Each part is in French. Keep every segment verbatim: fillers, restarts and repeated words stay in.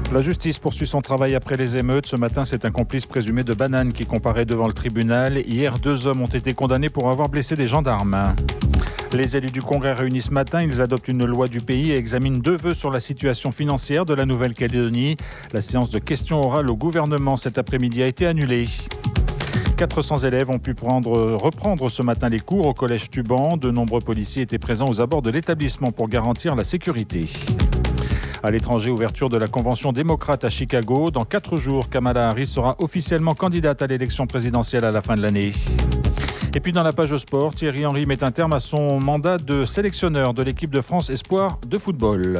La justice poursuit son travail après les émeutes. Ce matin, c'est un complice présumé de banane qui comparaît devant le tribunal. Hier, deux hommes ont été condamnés pour avoir blessé des gendarmes. Les élus du Congrès réunis ce matin, ils adoptent une loi du pays et examinent deux vœux sur la situation financière de la Nouvelle-Calédonie. La séance de questions orales au gouvernement cet après-midi a été annulée. quatre cents élèves ont pu prendre, reprendre ce matin les cours au collège Tuban. De nombreux policiers étaient présents aux abords de l'établissement pour garantir la sécurité. À l'étranger, ouverture de la convention démocrate à Chicago. Dans quatre jours, Kamala Harris sera officiellement candidate à l'élection présidentielle à la fin de l'année. Et puis dans la page sport, Thierry Henry met un terme à son mandat de sélectionneur de l'équipe de France Espoir de football.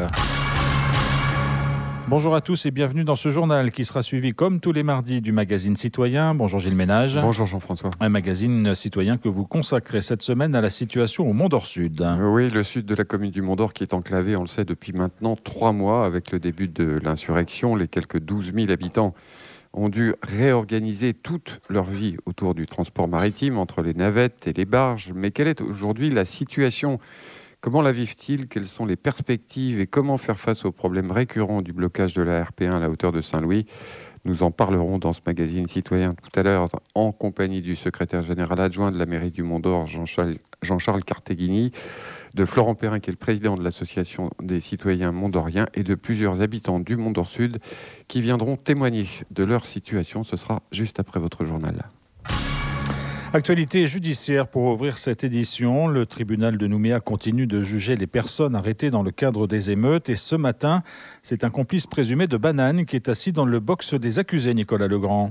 Bonjour à tous et bienvenue dans ce journal qui sera suivi comme tous les mardis du magazine Citoyen. Bonjour Gilles Ménage. Bonjour Jean-François. Un magazine citoyen que vous consacrez cette semaine à la situation au Mont-d'Or-Sud. Oui, le sud de la commune du Mont-d'Or qui est enclavé, on le sait, depuis maintenant trois mois avec le début de l'insurrection. Les quelques douze mille habitants ont dû réorganiser toute leur vie autour du transport maritime entre les navettes et les barges. Mais quelle est aujourd'hui la situation ? Comment la vivent-ils ? Quelles sont les perspectives et comment faire face aux problèmes récurrents du blocage de la R P un à la hauteur de Saint-Louis ? Nous en parlerons dans ce magazine citoyen tout à l'heure en compagnie du secrétaire général adjoint de la mairie du Mont-d'Or, Jean-Charles, Jean-Charles Carteghini, de Florent Perrin qui est le président de l'association des citoyens mondoriens et de plusieurs habitants du Mont-d'Or-Sud qui viendront témoigner de leur situation. Ce sera juste après votre journal. Actualité judiciaire pour ouvrir cette édition. Le tribunal de Nouméa continue de juger les personnes arrêtées dans le cadre des émeutes. Et ce matin, c'est un complice présumé de banane qui est assis dans le box des accusés, Nicolas Legrand.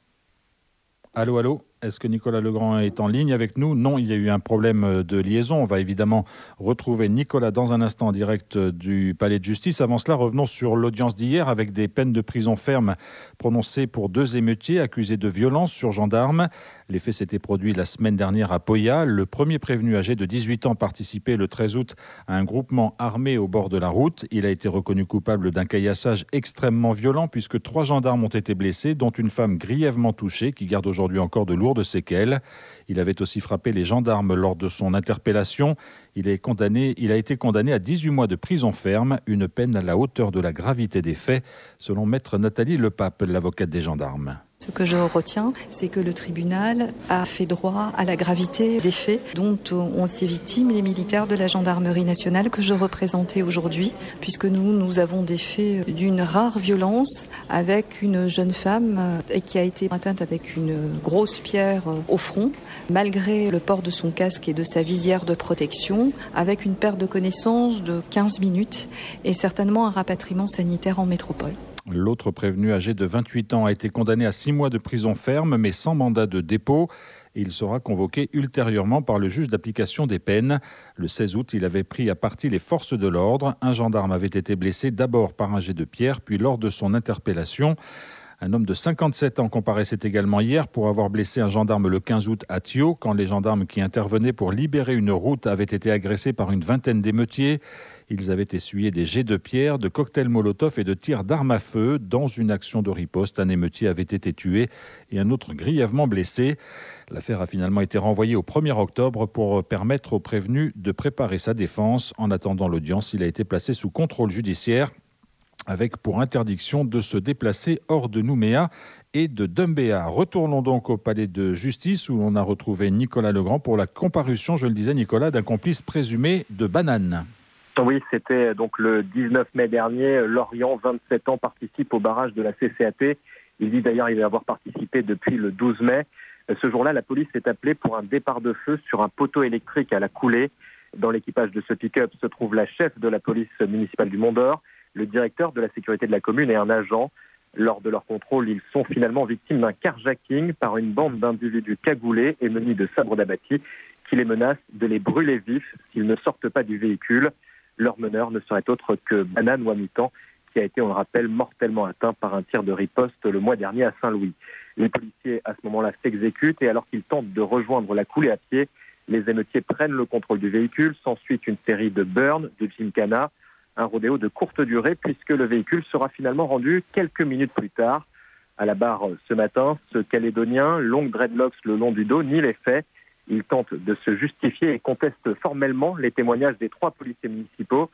Allô, allô ? Est-ce que Nicolas Legrand est en ligne avec nous ? Non, il y a eu un problème de liaison. On va évidemment retrouver Nicolas dans un instant en direct du palais de justice. Avant cela, revenons sur l'audience d'hier avec des peines de prison ferme prononcées pour deux émeutiers accusés de violence sur gendarmes. Les faits s'étaient produits la semaine dernière à Poya. Le premier prévenu âgé de dix-huit ans participait le treize août à un groupement armé au bord de la route. Il a été reconnu coupable d'un caillassage extrêmement violent puisque trois gendarmes ont été blessés, dont une femme grièvement touchée qui garde aujourd'hui encore de lourdes de séquelles. Il avait aussi frappé les gendarmes lors de son interpellation. Il est condamné, il a été condamné à dix-huit mois de prison ferme, une peine à la hauteur de la gravité des faits, selon maître Nathalie Lepape, l'avocate des gendarmes. Ce que je retiens, c'est que le tribunal a fait droit à la gravité des faits dont ont été victimes les militaires de la gendarmerie nationale que je représentais aujourd'hui, puisque nous, nous avons des faits d'une rare violence avec une jeune femme qui a été atteinte avec une grosse pierre au front, malgré le port de son casque et de sa visière de protection, avec une perte de connaissance de quinze minutes et certainement un rapatriement sanitaire en métropole. L'autre prévenu âgé de vingt-huit ans a été condamné à six mois de prison ferme, mais sans mandat de dépôt. Il sera convoqué ultérieurement par le juge d'application des peines. Le seize août, il avait pris à partie les forces de l'ordre. Un gendarme avait été blessé d'abord par un jet de pierre, puis lors de son interpellation. Un homme de cinquante-sept ans comparaissait également hier pour avoir blessé un gendarme le quinze août à Thio, quand les gendarmes qui intervenaient pour libérer une route avaient été agressés par une vingtaine d'émeutiers. Ils avaient essuyé des jets de pierre, de cocktails Molotov et de tirs d'armes à feu. Dans une action de riposte, un émeutier avait été tué et un autre grièvement blessé. L'affaire a finalement été renvoyée au premier octobre pour permettre au prévenu de préparer sa défense. En attendant l'audience, il a été placé sous contrôle judiciaire, avec pour interdiction de se déplacer hors de Nouméa et de Doumbéa. Retournons donc au palais de justice où on a retrouvé Nicolas Legrand pour la comparution, je le disais Nicolas, d'un complice présumé de banane. Oui, c'était donc le dix-neuf mai dernier. Lorient, vingt-sept ans, participe au barrage de la C C A T. Il dit d'ailleurs y avoir participé depuis le douze mai. Ce jour-là, la police est appelée pour un départ de feu sur un poteau électrique à la coulée. Dans l'équipage de ce pick-up se trouve la chef de la police municipale du Mont-d'Or, le directeur de la sécurité de la commune et un agent. Lors de leur contrôle, ils sont finalement victimes d'un carjacking par une bande d'individus cagoulés et munis de sabres d'abattis qui les menacent de les brûler vifs s'ils ne sortent pas du véhicule. Leur meneur ne serait autre que Banane Wamitan, qui a été, on le rappelle, mortellement atteint par un tir de riposte le mois dernier à Saint-Louis. Les policiers, à ce moment-là, s'exécutent et alors qu'ils tentent de rejoindre la coulée à pied, les émeutiers prennent le contrôle du véhicule. S'ensuit une série de burns, de gymkhana, un rodéo de courte durée puisque le véhicule sera finalement rendu quelques minutes plus tard. À la barre ce matin, ce Calédonien, longue dreadlocks le long du dos, nie les faits. Il tente de se justifier et conteste formellement les témoignages des trois policiers municipaux.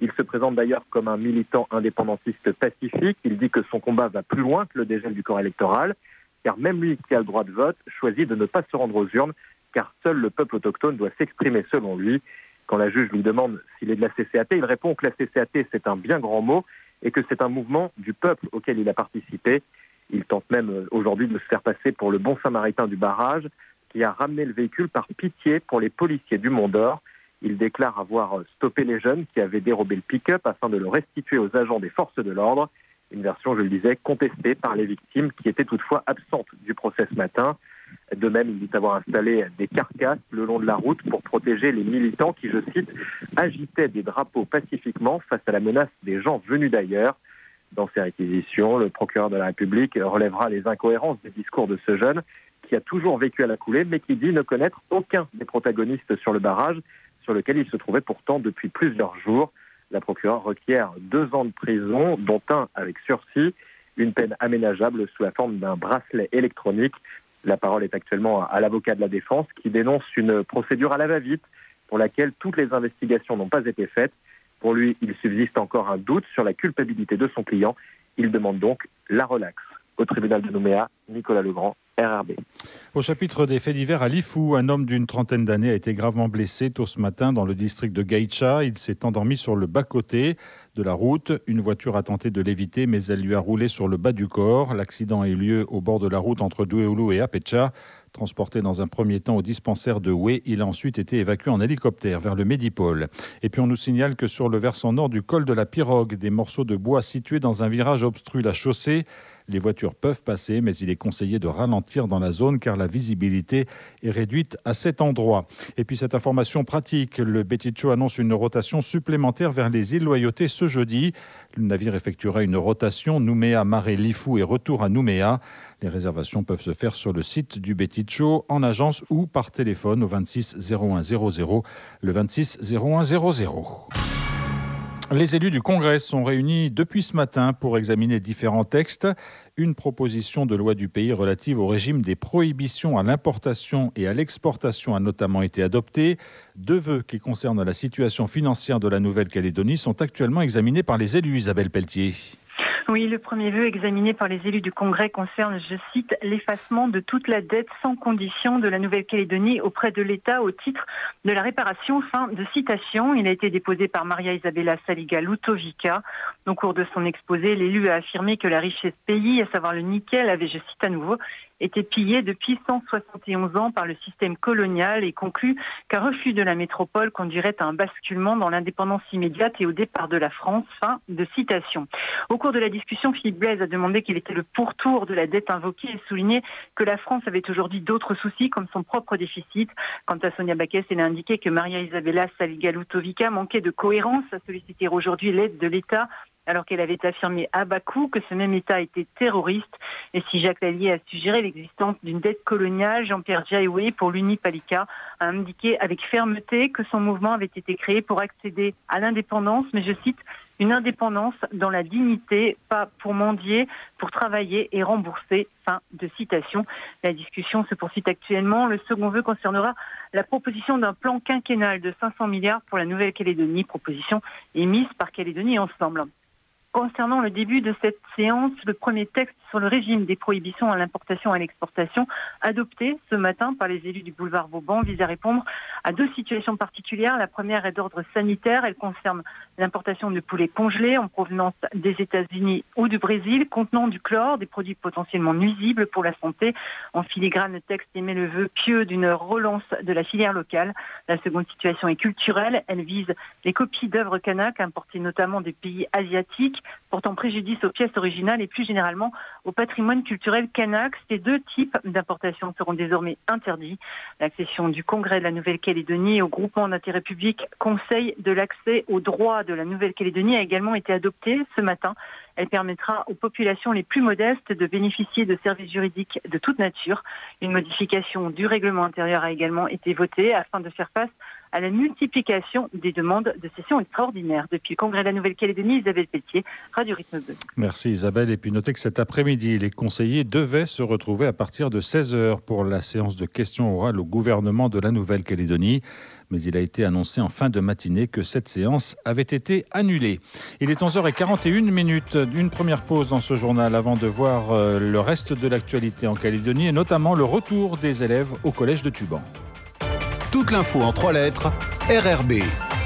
Il se présente d'ailleurs comme un militant indépendantiste pacifique. Il dit que son combat va plus loin que le dégel du corps électoral, car même lui qui a le droit de vote choisit de ne pas se rendre aux urnes, car seul le peuple autochtone doit s'exprimer selon lui. Quand la juge lui demande s'il est de la C C A T, il répond que la C C A T c'est un bien grand mot et que c'est un mouvement du peuple auquel il a participé. Il tente même aujourd'hui de se faire passer pour le bon samaritain du barrage qui a ramené le véhicule par pitié pour les policiers du Mont-d'Or. Il déclare avoir stoppé les jeunes qui avaient dérobé le pick-up afin de le restituer aux agents des forces de l'ordre. Une version, je le disais, contestée par les victimes qui étaient toutefois absentes du procès ce matin. De même, il dit avoir installé des carcasses le long de la route pour protéger les militants qui, je cite, agitaient des drapeaux pacifiquement face à la menace des gens venus d'ailleurs. Dans ces réquisitions, le procureur de la République relèvera les incohérences des discours de ce jeune qui a toujours vécu à la coulée, mais qui dit ne connaître aucun des protagonistes sur le barrage, sur lequel il se trouvait pourtant depuis plusieurs jours. La procureure requiert deux ans de prison, dont un avec sursis, une peine aménageable sous la forme d'un bracelet électronique. La parole est actuellement à l'avocat de la défense qui dénonce une procédure à la va-vite pour laquelle toutes les investigations n'ont pas été faites. Pour lui, il subsiste encore un doute sur la culpabilité de son client. Il demande donc la relaxe. Au tribunal de Nouméa, Nicolas Legrand, R R B. Au chapitre des faits divers à Lifou, un homme d'une trentaine d'années a été gravement blessé tôt ce matin dans le district de Gaïcha. Il s'est endormi sur le bas-côté de la route. Une voiture a tenté de l'éviter, mais elle lui a roulé sur le bas du corps. L'accident a eu lieu au bord de la route entre Douéoulou et Apecha. Transporté dans un premier temps au dispensaire de Houé, il a ensuite été évacué en hélicoptère vers le Médipôle. Et puis on nous signale que sur le versant nord du col de la Pirogue, des morceaux de bois situés dans un virage obstruent la chaussée. Les voitures peuvent passer, mais il est conseillé de ralentir dans la zone car la visibilité est réduite à cet endroit. Et puis cette information pratique, le Beticho annonce une rotation supplémentaire vers les îles Loyauté ce jeudi. Le navire effectuera une rotation Nouméa, Maré, Lifou et retour à Nouméa. Les réservations peuvent se faire sur le site du Beticho, en agence ou par téléphone au vingt-six zéro un zéro zéro, le vingt-six zéro un zéro zéro. Les élus du Congrès sont réunis depuis ce matin pour examiner différents textes. Une proposition de loi du pays relative au régime des prohibitions à l'importation et à l'exportation a notamment été adoptée. Deux vœux qui concernent la situation financière de la Nouvelle-Calédonie sont actuellement examinés par les élus. Isabelle Pelletier. Oui, le premier vœu examiné par les élus du Congrès concerne, je cite, l'effacement de toute la dette sans condition de la Nouvelle-Calédonie auprès de l'État au titre de la réparation. Fin de citation. Il a été déposé par Maria Isabella Saliga-Lutovica. Au cours de son exposé, l'élu a affirmé que la richesse pays, à savoir le nickel, avait, je cite à nouveau, été pillée depuis cent soixante et onze ans par le système colonial et conclut qu'un refus de la métropole conduirait à un basculement dans l'indépendance immédiate et au départ de la France. Fin de citation. Au cours de la discussion, Philippe Blaise a demandé quel était le pourtour de la dette invoquée et souligné que la France avait aujourd'hui d'autres soucis comme son propre déficit. Quant à Sonia Baquès, elle a indiqué que Maria Isabella Saliga-Lutovica manquait de cohérence à solliciter aujourd'hui l'aide de l'État alors qu'elle avait affirmé à Bakou que ce même État était terroriste. Et si Jacques Lallier a suggéré l'existence d'une dette coloniale, Jean-Pierre Jaoué, pour l'Unipalika, a indiqué avec fermeté que son mouvement avait été créé pour accéder à l'indépendance, mais je cite, une indépendance dans la dignité, pas pour mendier, pour travailler et rembourser. Fin de citation. La discussion se poursuit actuellement. Le second vœu concernera la proposition d'un plan quinquennal de cinq cents milliards pour la Nouvelle-Calédonie, proposition émise par Calédonie Ensemble. Concernant le début de cette séance, le premier texte sur le régime des prohibitions à l'importation et à l'exportation, adopté ce matin par les élus du boulevard Vauban, vise à répondre à deux situations particulières. La première est d'ordre sanitaire. Elle concerne l'importation de poulets congelés en provenance des États-Unis ou du Brésil, contenant du chlore, des produits potentiellement nuisibles pour la santé. En filigrane, le texte émet le vœu pieux d'une relance de la filière locale. La seconde situation est culturelle. Elle vise les copies d'œuvres kanak importées notamment des pays asiatiques, portant préjudice aux pièces originales et plus généralement au patrimoine culturel kanak. Ces deux types d'importations seront désormais interdits. L'accession du Congrès de la Nouvelle-Calédonie au groupement d'intérêt public Conseil de l'accès aux droits de la Nouvelle-Calédonie a également été adoptée ce matin. Elle permettra aux populations les plus modestes de bénéficier de services juridiques de toute nature. Une modification du règlement intérieur a également été votée afin de faire face à la multiplication des demandes de sessions extraordinaires. Depuis le Congrès de la Nouvelle-Calédonie, Isabelle Pelletier, Radio Rythme Bleu. Merci Isabelle. Et puis notez que cet après-midi, les conseillers devaient se retrouver à partir de seize heures pour la séance de questions orales au gouvernement de la Nouvelle-Calédonie. Mais il a été annoncé en fin de matinée que cette séance avait été annulée. Il est onze heures quarante et une minutes. Une première pause dans ce journal avant de voir le reste de l'actualité en Calédonie et notamment le retour des élèves au collège de Tuban. Toute l'info en trois lettres, R R B.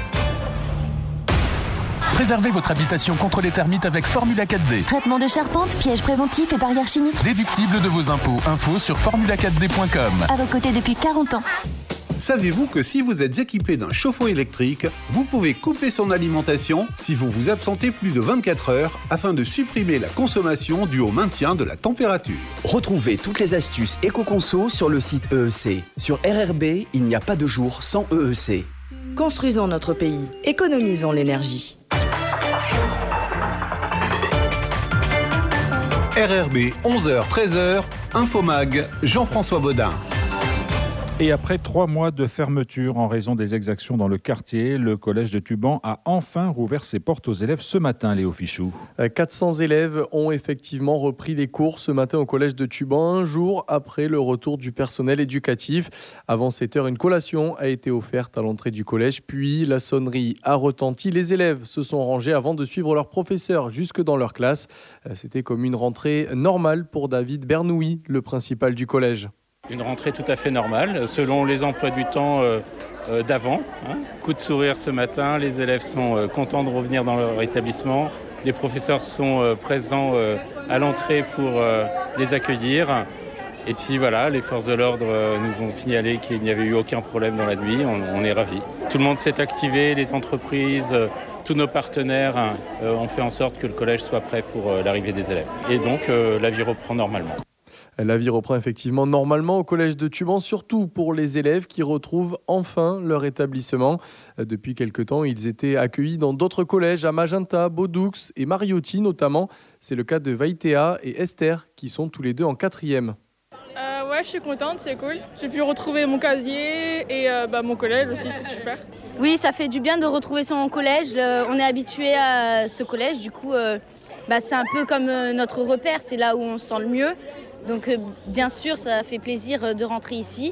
Préservez votre habitation contre les termites avec Formula quatre D. Traitement de charpente, pièges préventifs et barrières chimiques. Déductible de vos impôts. Info sur formula quatre d point com. À vos côtés depuis quarante ans. Savez-vous que si vous êtes équipé d'un chauffe-eau électrique, vous pouvez couper son alimentation si vous vous absentez plus de vingt-quatre heures afin de supprimer la consommation due au maintien de la température. Retrouvez toutes les astuces éco-conso sur le site E E C. Sur R R B, il n'y a pas de jour sans E E C. Construisons notre pays, économisons l'énergie. R R B, onze heures treize heures, Infomag, Jean-François Baudin. Et après trois mois de fermeture en raison des exactions dans le quartier, le collège de Tuban a enfin rouvert ses portes aux élèves ce matin, Léo Fichou. quatre cents élèves ont effectivement repris les cours ce matin au collège de Tuban, un jour après le retour du personnel éducatif. Avant sept heures, une collation a été offerte à l'entrée du collège, puis la sonnerie a retenti. Les élèves se sont rangés avant de suivre leur professeur jusque dans leur classe. C'était comme une rentrée normale pour David Bernouilly, le principal du collège. Une rentrée tout à fait normale, selon les emplois du temps euh, euh, d'avant. Hein. Coup de sourire ce matin, les élèves sont euh, contents de revenir dans leur établissement. Les professeurs sont euh, présents euh, à l'entrée pour euh, les accueillir. Et puis voilà, les forces de l'ordre euh, nous ont signalé qu'il n'y avait eu aucun problème dans la nuit. On, on est ravis. Tout le monde s'est activé, les entreprises, euh, tous nos partenaires hein, euh, ont fait en sorte que le collège soit prêt pour euh, l'arrivée des élèves. Et donc euh, la vie reprend normalement. La vie reprend effectivement normalement au collège de Tuban, surtout pour les élèves qui retrouvent enfin leur établissement. Depuis quelque temps, ils étaient accueillis dans d'autres collèges, à Magenta, Beaudoux et Mariotti notamment. C'est le cas de Vaïtéa et Esther, qui sont tous les deux en quatrième. Euh, ouais, je suis contente, c'est cool. J'ai pu retrouver mon casier et euh, bah, mon collège aussi, c'est super. Oui, ça fait du bien de retrouver son collège. Euh, on est habitué à ce collège, du coup, euh, bah, c'est un peu comme euh, notre repère, c'est là où on se sent le mieux. Donc euh, bien sûr, ça fait plaisir de rentrer ici.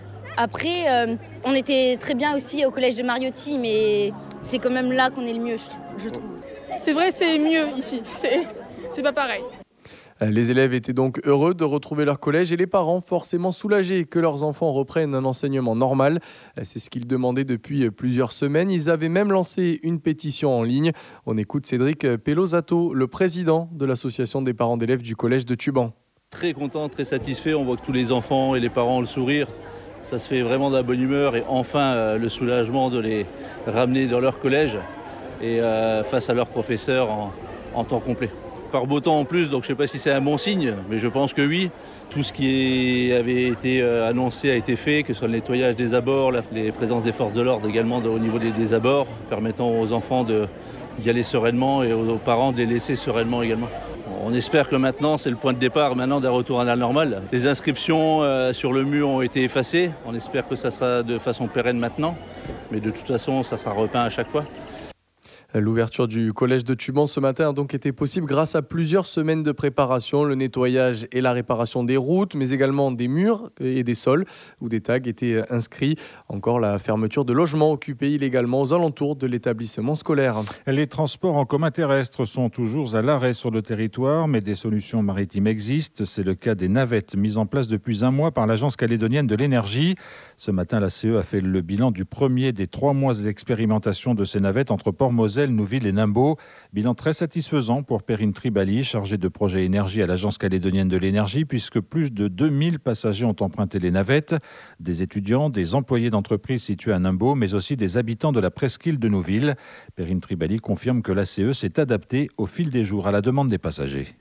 Après, euh, on était très bien aussi au collège de Mariotti, mais c'est quand même là qu'on est le mieux, je, je trouve. C'est vrai, c'est mieux ici, c'est, c'est pas pareil. Les élèves étaient donc heureux de retrouver leur collège et les parents forcément soulagés que leurs enfants reprennent un enseignement normal. C'est ce qu'ils demandaient depuis plusieurs semaines. Ils avaient même lancé une pétition en ligne. On écoute Cédric Pelosato, le président de l'association des parents d'élèves du collège de Tuban. Très content, très satisfait, on voit que tous les enfants et les parents ont le sourire. Ça se fait vraiment de la bonne humeur et enfin euh, le soulagement de les ramener dans leur collège et euh, face à leurs professeurs en, en temps complet. Par beau temps en plus, donc je ne sais pas si c'est un bon signe, mais je pense que oui. Tout ce qui avait été annoncé a été fait, que ce soit le nettoyage des abords, la, les présences des forces de l'ordre également au niveau des, des abords, permettant aux enfants de, d'y aller sereinement et aux, aux parents de les laisser sereinement également. On espère que maintenant, c'est le point de départ maintenant d'un retour à la normale. Les inscriptions euh, sur le mur ont été effacées. On espère que ça sera de façon pérenne maintenant. Mais de toute façon, ça sera repeint à chaque fois. L'ouverture du collège de Tuban ce matin a donc été possible grâce à plusieurs semaines de préparation, le nettoyage et la réparation des routes, mais également des murs et des sols où des tags étaient inscrits. Encore la fermeture de logements occupés illégalement aux alentours de l'établissement scolaire. Les transports en commun terrestres sont toujours à l'arrêt sur le territoire, mais des solutions maritimes existent. C'est le cas des navettes mises en place depuis un mois par l'Agence calédonienne de l'énergie. Ce matin, la C E a fait le bilan du premier des trois mois d'expérimentation de ces navettes entre Port-Moselle, Nouville et Nimbaud. Bilan très satisfaisant pour Perrine Tribali, chargée de projet énergie à l'Agence calédonienne de l'énergie, puisque plus de deux mille passagers ont emprunté les navettes. Des étudiants, des employés d'entreprises situés à Nimbaud, mais aussi des habitants de la presqu'île de Nouville. Perrine Tribali confirme que l'A C E s'est adaptée au fil des jours à la demande des passagers.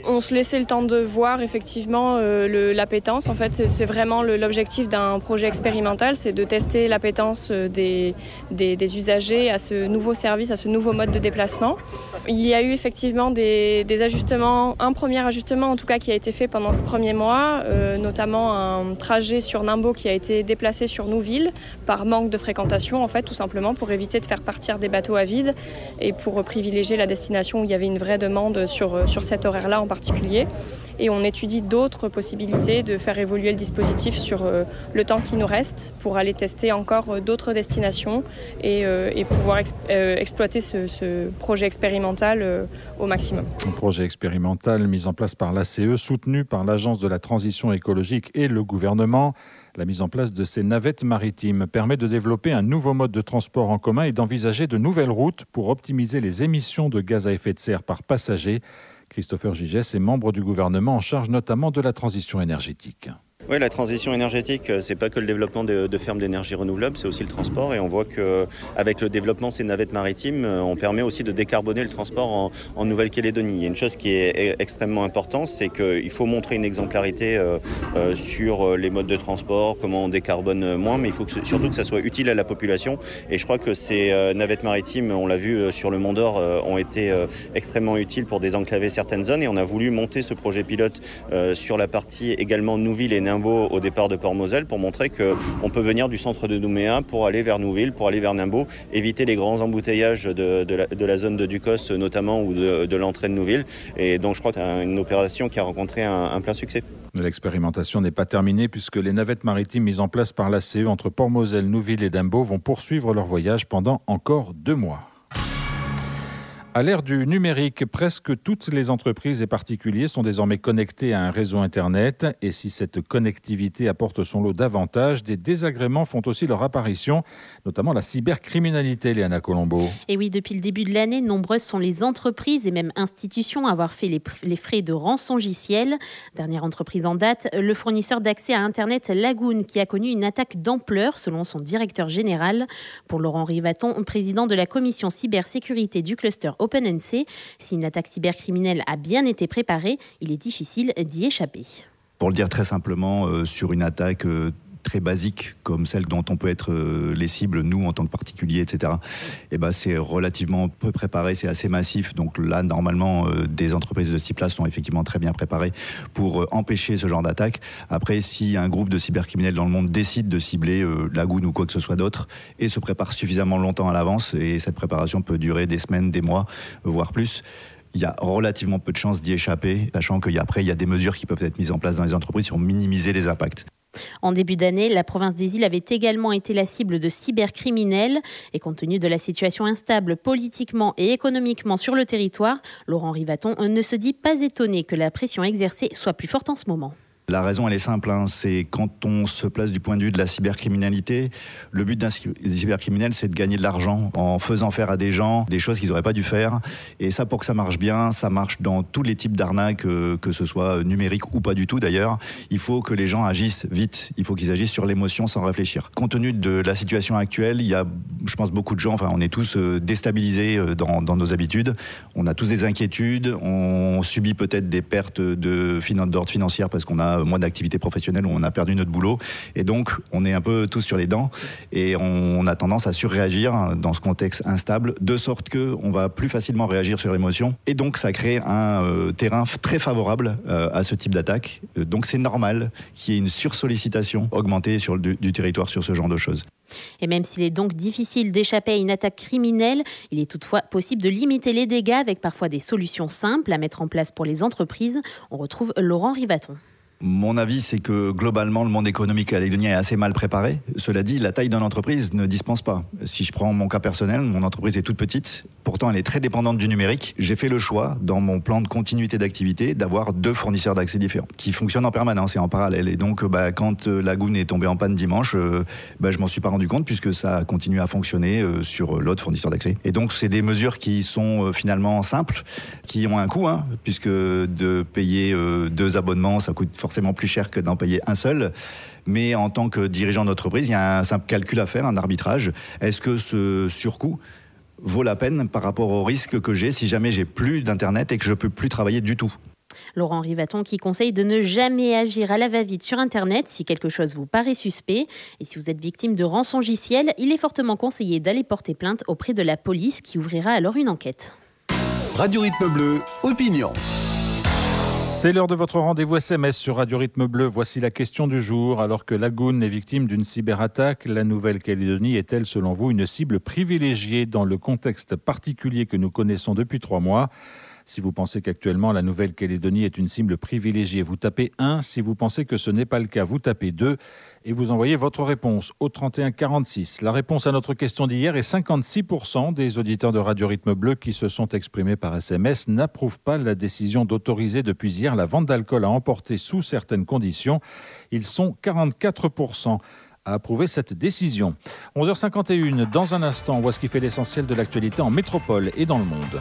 On se laissait le temps de voir effectivement euh, le, l'appétence. En fait, c'est vraiment le, l'objectif d'un projet expérimental, c'est de tester l'appétence des, des, des usagers à ce nouveau service, à ce nouveau mode de déplacement. Il y a eu effectivement des, des ajustements, un premier ajustement en tout cas qui a été fait pendant ce premier mois, euh, notamment un trajet sur Nimbo qui a été déplacé sur Nouville par manque de fréquentation en fait, tout simplement pour éviter de faire partir des bateaux à vide et pour privilégier la destination où il y avait une vraie demande sur, sur cet horaire-là en particulier. Et on étudie d'autres possibilités de faire évoluer le dispositif sur euh, le temps qui nous reste pour aller tester encore euh, d'autres destinations et, euh, et pouvoir ex- euh, exploiter ce, ce projet expérimental euh, au maximum. Un projet expérimental mis en place par l'A C E, soutenu par l'Agence de la transition écologique et le gouvernement. La mise en place de ces navettes maritimes permet de développer un nouveau mode de transport en commun et d'envisager de nouvelles routes pour optimiser les émissions de gaz à effet de serre par passager. Christopher Gigès est membre du gouvernement en charge notamment de la transition énergétique. Oui, la transition énergétique, c'est pas que le développement de, de fermes d'énergie renouvelable, c'est aussi le transport. Et on voit qu'avec le développement de ces navettes maritimes, on permet aussi de décarboner le transport en, en Nouvelle-Calédonie. Il y a une chose qui est extrêmement importante, c'est qu'il faut montrer une exemplarité euh, euh, sur les modes de transport, comment on décarbone moins, mais il faut que, surtout que ça soit utile à la population. Et je crois que ces euh, navettes maritimes, on l'a vu sur le Mont d'Or, euh, ont été euh, extrêmement utiles pour désenclaver certaines zones. Et on a voulu monter ce projet pilote euh, sur la partie également Nouville et Nimbo au départ de Port-Moselle pour montrer qu'on peut venir du centre de Nouméa pour aller vers Nouville, pour aller vers Nimbo, éviter les grands embouteillages de, de, la, de la zone de Ducos notamment ou de, de l'entrée de Nouville. Et donc je crois que c'est une opération qui a rencontré un, un plein succès. L'expérimentation n'est pas terminée puisque les navettes maritimes mises en place par l'A C E entre Port-Moselle, Nouville et Nimbo vont poursuivre leur voyage pendant encore deux mois. À l'ère du numérique, presque toutes les entreprises et particuliers sont désormais connectés à un réseau Internet. Et si cette connectivité apporte son lot d'avantages, des désagréments font aussi leur apparition, notamment la cybercriminalité, Léana Colombo. Et oui, depuis le début de l'année, nombreuses sont les entreprises et même institutions à avoir fait les, les frais de rançongiciel. Dernière entreprise en date, le fournisseur d'accès à Internet Lagoon, qui a connu une attaque d'ampleur, selon son directeur général. Pour Laurent Rivaton, président de la commission cybersécurité du cluster OpenNC, si une attaque cybercriminelle a bien été préparée, il est difficile d'y échapper. Pour le dire très simplement, euh, sur une attaque euh, très basique comme celle dont on peut être euh, les cibles, nous en tant que particuliers, et cetera, et ben, c'est relativement peu préparé, c'est assez massif. Donc là, normalement, euh, des entreprises de ce type-là sont effectivement très bien préparées pour euh, empêcher ce genre d'attaque. Après, si un groupe de cybercriminels dans le monde décide de cibler euh, Lagoon ou quoi que ce soit d'autre et se prépare suffisamment longtemps à l'avance, et cette préparation peut durer des semaines, des mois, voire plus, il y a relativement peu de chances d'y échapper, sachant qu'après, il y a des mesures qui peuvent être mises en place dans les entreprises pour minimiser les impacts. En début d'année, la province des Îles avait également été la cible de cybercriminels. Et compte tenu de la situation instable politiquement et économiquement sur le territoire, Laurent Rivaton ne se dit pas étonné que la pression exercée soit plus forte en ce moment. La raison, elle est simple, hein. C'est quand on se place du point de vue de la cybercriminalité, le but d'un cybercriminel, c'est de gagner de l'argent en faisant faire à des gens des choses qu'ils n'auraient pas dû faire. Et ça, pour que ça marche bien, ça marche dans tous les types d'arnaques, euh, que ce soit numérique ou pas du tout d'ailleurs. Il faut que les gens agissent vite, il faut qu'ils agissent sur l'émotion sans réfléchir. Compte tenu de la situation actuelle, il y a, je pense, beaucoup de gens, enfin on est tous euh, déstabilisés euh, dans, dans nos habitudes, on a tous des inquiétudes, on subit peut-être des pertes de finan- d'ordre financier parce qu'on a moins d'activité professionnelle où on a perdu notre boulot et donc on est un peu tous sur les dents et on a tendance à surréagir dans ce contexte instable de sorte qu'on va plus facilement réagir sur l'émotion et donc ça crée un euh, terrain très favorable euh, à ce type d'attaque. Euh, donc c'est normal qu'il y ait une sursollicitation augmentée sur le, du, du territoire sur ce genre de choses. Et même s'il est donc difficile d'échapper à une attaque criminelle, il est toutefois possible de limiter les dégâts avec parfois des solutions simples à mettre en place pour les entreprises. On retrouve Laurent Rivaton. Mon avis, c'est que globalement, le monde économique calédonien est assez mal préparé. Cela dit, la taille d'une entreprise ne dispense pas. Si je prends mon cas personnel, mon entreprise est toute petite. Pourtant, elle est très dépendante du numérique. J'ai fait le choix, dans mon plan de continuité d'activité, d'avoir deux fournisseurs d'accès différents, qui fonctionnent en permanence et en parallèle. Et donc, bah, quand euh, Lagoon est tombé en panne dimanche, euh, bah, je m'en suis pas rendu compte puisque ça a continué à fonctionner euh, sur l'autre fournisseur d'accès. Et donc, c'est des mesures qui sont euh, finalement simples, qui ont un coût, hein, puisque de payer euh, deux abonnements, ça coûte forcément plus cher que d'en payer un seul. Mais en tant que dirigeant d'entreprise, il y a un simple calcul à faire, un arbitrage. Est-ce que ce surcoût vaut la peine par rapport au risque que j'ai si jamais j'ai plus d'internet et que je peux plus travailler du tout ? Laurent Rivaton qui conseille de ne jamais agir à la va-vite sur Internet si quelque chose vous paraît suspect. Et si vous êtes victime de rançongiciel, il est fortement conseillé d'aller porter plainte auprès de la police qui ouvrira alors une enquête. Radio Rythme Bleu, opinion. C'est l'heure de votre rendez-vous S M S sur Radio Rythme Bleu. Voici la question du jour. Alors que Lagoun est victime d'une cyberattaque, la Nouvelle-Calédonie est-elle, selon vous, une cible privilégiée dans le contexte particulier que nous connaissons depuis trois mois ? Si vous pensez qu'actuellement la Nouvelle-Calédonie est une cible privilégiée, vous tapez un. Si vous pensez que ce n'est pas le cas, vous tapez deux. Et vous envoyez votre réponse au trente et un quarante-six. La réponse à notre question d'hier est cinquante-six pour cent des auditeurs de Radio Rythme Bleu qui se sont exprimés par S M S n'approuvent pas la décision d'autoriser depuis hier la vente d'alcool à emporter sous certaines conditions. Ils sont quarante-quatre pour cent. à approuver cette décision. onze heures cinquante et une, dans un instant, on voit ce qui fait l'essentiel de l'actualité en métropole et dans le monde.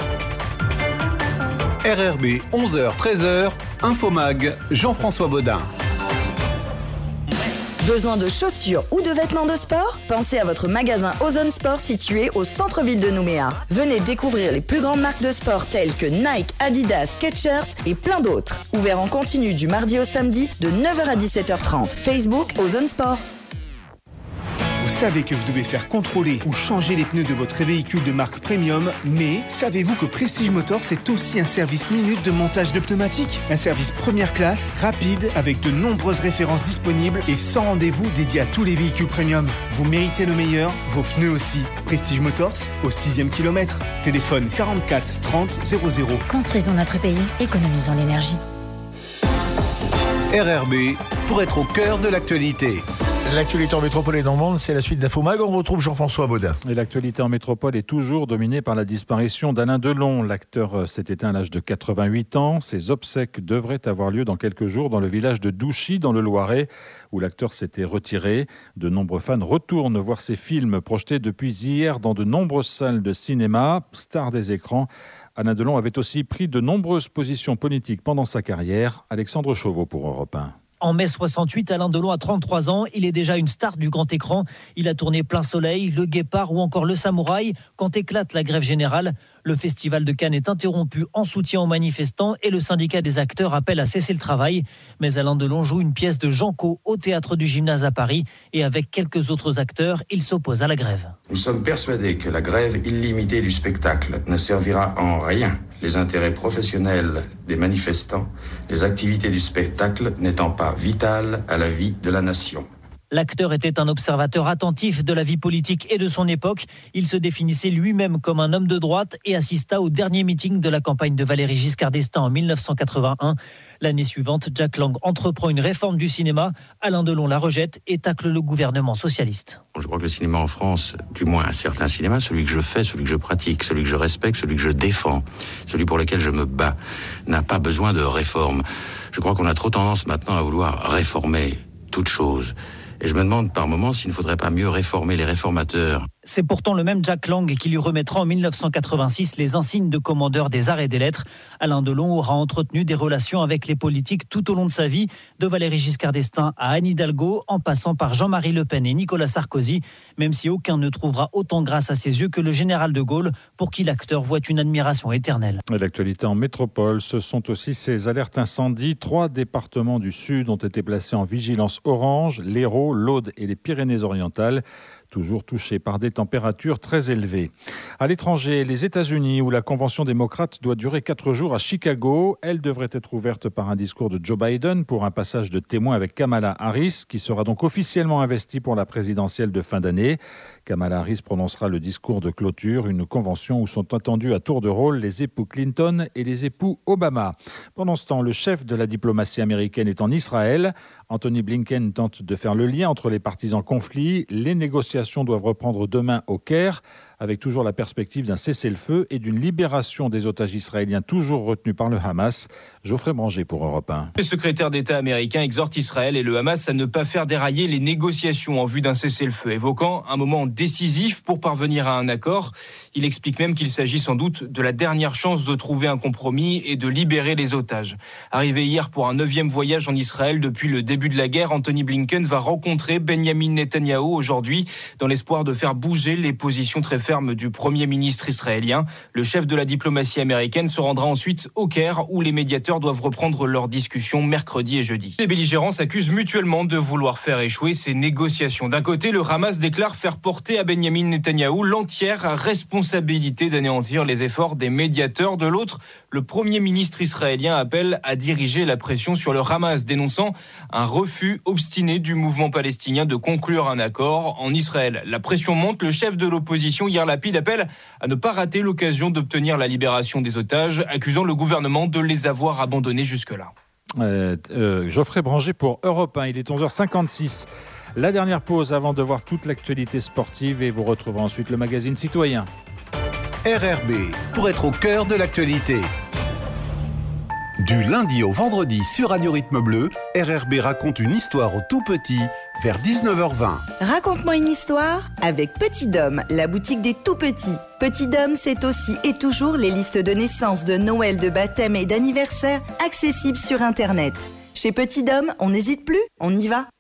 R R B, onze heures treize heures, Infomag, Jean-François Baudin. Besoin de chaussures ou de vêtements de sport ? Pensez à votre magasin Ozone Sport situé au centre-ville de Nouméa. Venez découvrir les plus grandes marques de sport telles que Nike, Adidas, Skechers et plein d'autres. Ouvert en continu du mardi au samedi de neuf heures à dix-sept heures trente. Facebook Ozone Sport. Vous savez que vous devez faire contrôler ou changer les pneus de votre véhicule de marque premium, mais savez-vous que Prestige Motors c'est aussi un service minute de montage de pneumatiques ? Un service première classe, rapide, avec de nombreuses références disponibles et sans rendez-vous dédié à tous les véhicules premium. Vous méritez le meilleur, vos pneus aussi. Prestige Motors, au sixième kilomètre. Téléphone quarante-quatre trente zéro zéro. Construisons notre pays, économisons l'énergie. R R B, pour être au cœur de l'actualité. L'actualité en métropole et dans le monde, c'est la suite d'Infomag. On retrouve Jean-François Baudin. Et l'actualité en métropole est toujours dominée par la disparition d'Alain Delon. L'acteur s'est éteint à l'âge de quatre-vingt-huit ans. Ses obsèques devraient avoir lieu dans quelques jours dans le village de Douchy, dans le Loiret, où l'acteur s'était retiré. De nombreux fans retournent voir ses films projetés depuis hier dans de nombreuses salles de cinéma. Star des écrans, Alain Delon avait aussi pris de nombreuses positions politiques pendant sa carrière. Alexandre Chauveau pour Europe un. En mai soixante-huit, Alain Delon a trente-trois ans. Il est déjà une star du grand écran. Il a tourné Plein Soleil, Le Guépard ou encore Le Samouraï quand éclate la grève générale. Le festival de Cannes est interrompu en soutien aux manifestants et le syndicat des acteurs appelle à cesser le travail. Mais Alain Delon joue une pièce de Jean Cau au théâtre du Gymnase à Paris et avec quelques autres acteurs, il s'oppose à la grève. Nous sommes persuadés que la grève illimitée du spectacle ne servira en rien les intérêts professionnels des manifestants, les activités du spectacle n'étant pas vitales à la vie de la nation. L'acteur était un observateur attentif de la vie politique et de son époque. Il se définissait lui-même comme un homme de droite et assista au dernier meeting de la campagne de Valéry Giscard d'Estaing en dix-neuf cent quatre-vingt-un. L'année suivante, Jack Lang entreprend une réforme du cinéma. Alain Delon la rejette et tacle le gouvernement socialiste. Je crois que le cinéma en France, du moins un certain cinéma, celui que je fais, celui que je pratique, celui que je respecte, celui que je défends, celui pour lequel je me bats, n'a pas besoin de réforme. Je crois qu'on a trop tendance maintenant à vouloir réformer toute chose. Et je me demande par moments s'il ne faudrait pas mieux réformer les réformateurs. C'est pourtant le même Jack Lang qui lui remettra en dix-neuf cent quatre-vingt-six les insignes de commandeur des arts et des lettres. Alain Delon aura entretenu des relations avec les politiques tout au long de sa vie, de Valéry Giscard d'Estaing à Anne Hidalgo, en passant par Jean-Marie Le Pen et Nicolas Sarkozy, même si aucun ne trouvera autant grâce à ses yeux que le général de Gaulle, pour qui l'acteur voit une admiration éternelle. L'actualité en métropole, ce sont aussi ces alertes incendies. Trois départements du Sud ont été placés en vigilance orange, l'Hérault, l'Aude et les Pyrénées-Orientales, toujours touchés par des températures très élevées. À l'étranger, les États-Unis, où la Convention démocrate doit durer quatre jours à Chicago, elle devrait être ouverte par un discours de Joe Biden pour un passage de témoin avec Kamala Harris, qui sera donc officiellement investie pour la présidentielle de fin d'année. Kamala Harris prononcera le discours de clôture, une convention où sont attendus à tour de rôle les époux Clinton et les époux Obama. Pendant ce temps, le chef de la diplomatie américaine est en Israël. Anthony Blinken tente de faire le lien entre les parties en conflit. Les négociations doivent reprendre demain au Caire, avec toujours la perspective d'un cessez-le-feu et d'une libération des otages israéliens toujours retenus par le Hamas. Geoffrey Branger pour Europe un. Le secrétaire d'État américain exhorte Israël et le Hamas à ne pas faire dérailler les négociations en vue d'un cessez-le-feu, évoquant un moment décisif pour parvenir à un accord. Il explique même qu'il s'agit sans doute de la dernière chance de trouver un compromis et de libérer les otages. Arrivé hier pour un neuvième voyage en Israël depuis le début de la guerre, Anthony Blinken va rencontrer Benjamin Netanyahou aujourd'hui dans l'espoir de faire bouger les positions très faibles ferme du Premier ministre israélien. Le chef de la diplomatie américaine se rendra ensuite au Caire, où les médiateurs doivent reprendre leurs discussions mercredi et jeudi. Les belligérants s'accusent mutuellement de vouloir faire échouer ces négociations. D'un côté, le Hamas déclare faire porter à Benyamin Netanyahou l'entière responsabilité d'anéantir les efforts des médiateurs. De l'autre, le Premier ministre israélien appelle à diriger la pression sur le Hamas, dénonçant un refus obstiné du mouvement palestinien de conclure un accord en Israël. La pression monte. Le chef de l'opposition, Yair Lapid, appelle à ne pas rater l'occasion d'obtenir la libération des otages, accusant le gouvernement de les avoir abandonnés jusque-là. Euh, euh, Geoffrey Branger pour Europe un, il est onze heures cinquante-six. La dernière pause avant de voir toute l'actualité sportive et vous retrouverez ensuite le magazine Citoyen. R R B, pour être au cœur de l'actualité. Du lundi au vendredi sur Radio Rythme Bleu, R R B raconte une histoire aux tout petits vers dix-neuf heures vingt. Raconte-moi une histoire avec Petit Dôme, la boutique des tout petits. Petit Dôme, c'est aussi et toujours les listes de naissance, de Noël, de baptême et d'anniversaire accessibles sur Internet. Chez Petit Dôme, on n'hésite plus, on y va.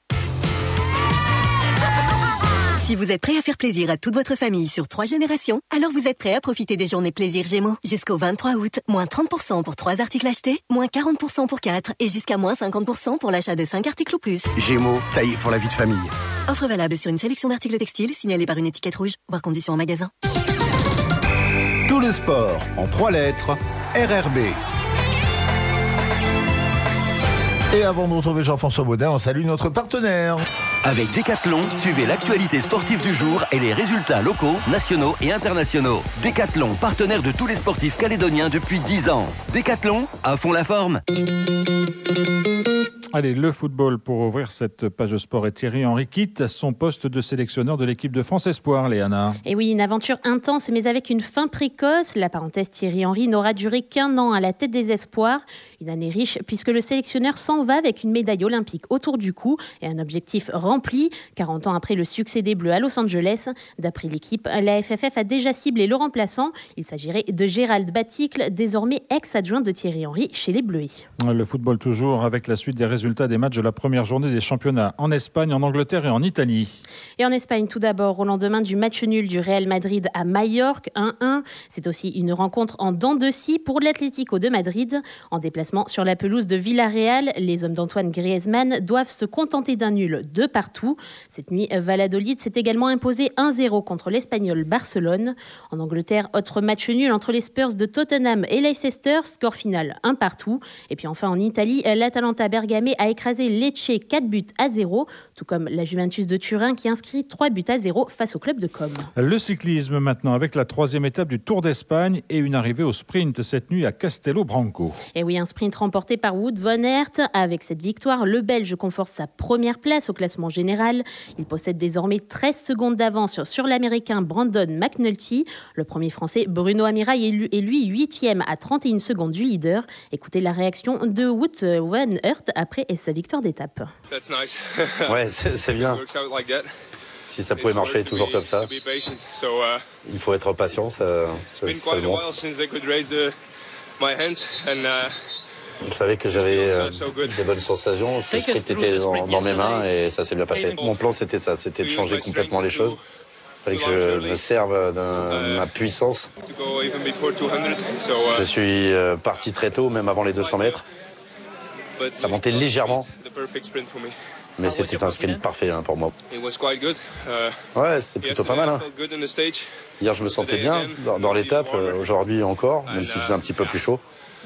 Si vous êtes prêt à faire plaisir à toute votre famille sur trois générations, alors vous êtes prêt à profiter des journées plaisir Gémeaux. Jusqu'au vingt-trois août, moins trente pour cent pour trois articles achetés, moins quarante pour cent pour quatre et jusqu'à moins cinquante pour cent pour l'achat de cinq articles ou plus. Gémeaux, taillé pour la vie de famille. Offre valable sur une sélection d'articles textiles signalés par une étiquette rouge, voire conditions en magasin. Tout le sport en trois lettres, R R B. Et avant de retrouver Jean-François Baudin, on salue notre partenaire. Avec Decathlon, suivez l'actualité sportive du jour et les résultats locaux, nationaux et internationaux. Decathlon, partenaire de tous les sportifs calédoniens depuis dix ans. Decathlon, à fond la forme. Allez, le football pour ouvrir cette page sport. Et Thierry Henry quitte son poste de sélectionneur de l'équipe de France Espoir, Léana. Et oui, une aventure intense, mais avec une fin précoce. La parenthèse Thierry Henry n'aura duré qu'un an à la tête des Espoirs. Une année riche puisque le sélectionneur s'en va avec une médaille olympique autour du cou et un objectif rempli. quarante ans après le succès des Bleus à Los Angeles. D'après l'équipe, la F F F a déjà ciblé le remplaçant. Il s'agirait de Gérald Baticle, désormais ex-adjoint de Thierry Henry chez les Bleuets. Le football toujours avec la suite des résultats des matchs de la première journée des championnats en Espagne, en Angleterre et en Italie. Et en Espagne, tout d'abord, au lendemain du match nul du Real Madrid à Majorque, un un. C'est aussi une rencontre en dents de scie pour l'Atlético de Madrid. En déplacement sur la pelouse de Villarreal, les hommes d'Antoine Griezmann doivent se contenter d'un nul de partout. Cette nuit, Valladolid s'est également imposé un zéro contre l'Espagnol Barcelone. En Angleterre, autre match nul entre les Spurs de Tottenham et Leicester, score final un partout. Et puis enfin en Italie, l'Atalanta Bergame a écrasé Lecce quatre buts à zéro, tout comme la Juventus de Turin qui inscrit trois buts à zéro face au club de Com. Le cyclisme maintenant avec la troisième étape du Tour d'Espagne et une arrivée au sprint cette nuit à Castelo Branco. Et oui, un sprint remporté par Wout van Aert. Avec cette victoire, le Belge conforte sa première place au classement général. Il possède désormais treize secondes d'avance sur l'Américain Brandon McNulty. Le premier Français, Bruno Amirail, est lui huitième à trente et une secondes du leader. Écoutez la réaction de Wout van Aert après sa victoire d'étape. Ouais, c'est, c'est bien. Si ça pouvait marcher toujours comme ça, il faut être patient, ça, ça, ça le montre. Vous savez que j'avais euh, des bonnes sensations, le sprint était dans, dans mes mains et ça s'est bien passé. Mon plan c'était ça, c'était de changer complètement les choses. Il fallait que je me serve de ma puissance. Je suis euh, parti très tôt, même avant les deux cents mètres. Ça montait légèrement, mais c'était un sprint parfait hein, pour moi. Ouais, c'est plutôt pas mal. Hein. Hier, je me sentais bien dans, dans l'étape, euh, aujourd'hui encore, même s'il faisait un petit peu plus chaud.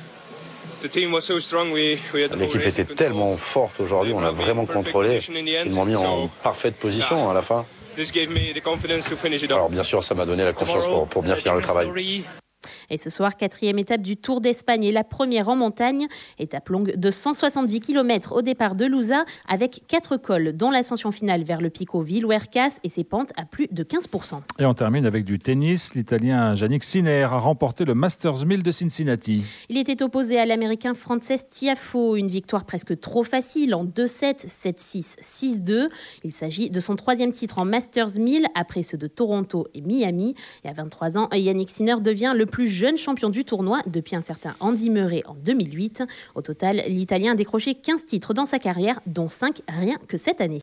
L'équipe était tellement forte aujourd'hui, on a vraiment contrôlé. Ils m'ont mis en parfaite position à la fin. Alors bien sûr, ça m'a donné la confiance pour, pour bien finir le travail. Et ce soir, quatrième étape du Tour d'Espagne et la première en montagne. Étape longue de cent soixante-dix kilomètres au départ de Louza avec quatre cols, dont l'ascension finale vers le Pico Villuercas et ses pentes à plus de quinze pour cent. Et on termine avec du tennis. L'Italien Jannik Sinner a remporté le Masters mille de Cincinnati. Il était opposé à l'Américain Frances Tiafoe. Une victoire presque trop facile en deux sept, sept six, six deux. Il s'agit de son troisième titre en Masters mille après ceux de Toronto et Miami. Et à vingt-trois ans, Jannik Sinner devient le plus jeune champion du tournoi depuis un certain Andy Murray en deux mille huit. Au total, l'Italien a décroché quinze titres dans sa carrière, dont cinq rien que cette année.